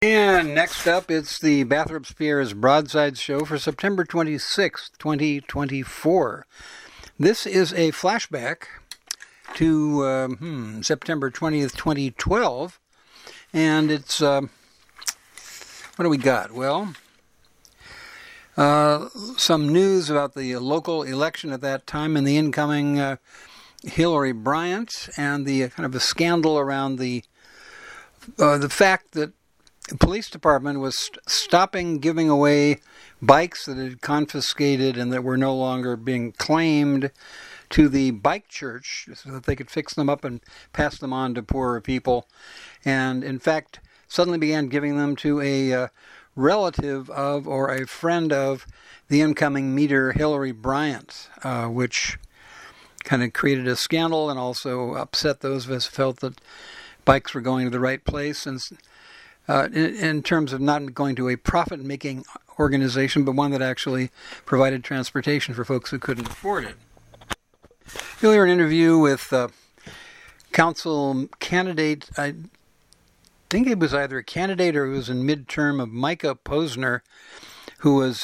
And next up, it's the Bathrop Spears Broadside Show for September 26th, 2024. This is a flashback to September 20th, 2012. And it's, what do we got? Well, some news about the local election at that time and the incoming Hillary Bryant and the kind of a scandal around the fact that the police department was stopping giving away bikes that had confiscated and that were no longer being claimed to the bike church so that they could fix them up and pass them on to poorer people. And in fact, suddenly began giving them to a relative of or a friend of the incoming meter Hillary Bryant, which kind of created a scandal and also upset those of us who felt that bikes were going to the right place. And in terms of not going to a profit-making organization, but one that actually provided transportation for folks who couldn't afford it. You'll hear an interview with council candidate, I think it was either a candidate or it was in midterm, of Micah Posner, who was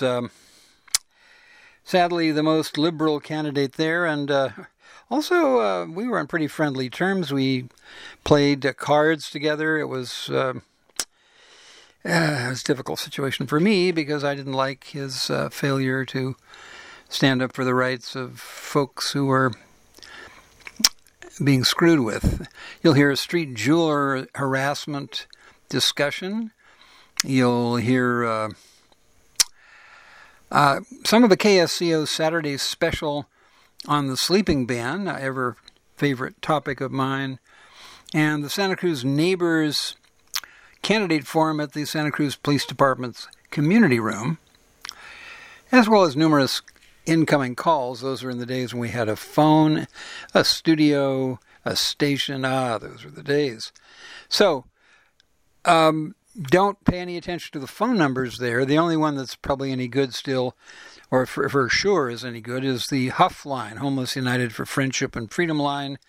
sadly the most liberal candidate there, and also we were on pretty friendly terms. We played cards together. It was a difficult situation for me because I didn't like his failure to stand up for the rights of folks who were being screwed with. You'll hear a street jeweler harassment discussion. You'll hear some of the KSCO Saturday special on the sleeping ban, ever favorite topic of mine, and the Santa Cruz Neighbors Candidate Forum at the Santa Cruz Police Department's community room, as well as numerous incoming calls. Those were in the days when we had a phone, a studio, a station. Those were the days. So, don't pay any attention to the phone numbers there. The only one that's probably any good still, or for sure is any good, is the Huff line, Homeless United for Friendship and Freedom line,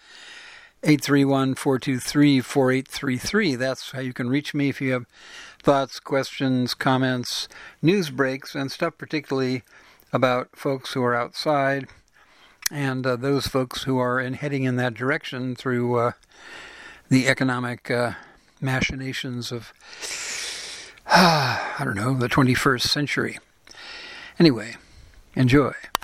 831-423-4833. That's how you can reach me if you have thoughts, questions, comments, news breaks, and stuff particularly about folks who are outside and those folks who are heading in that direction through the economic machinations of, the 21st century. Anyway, enjoy.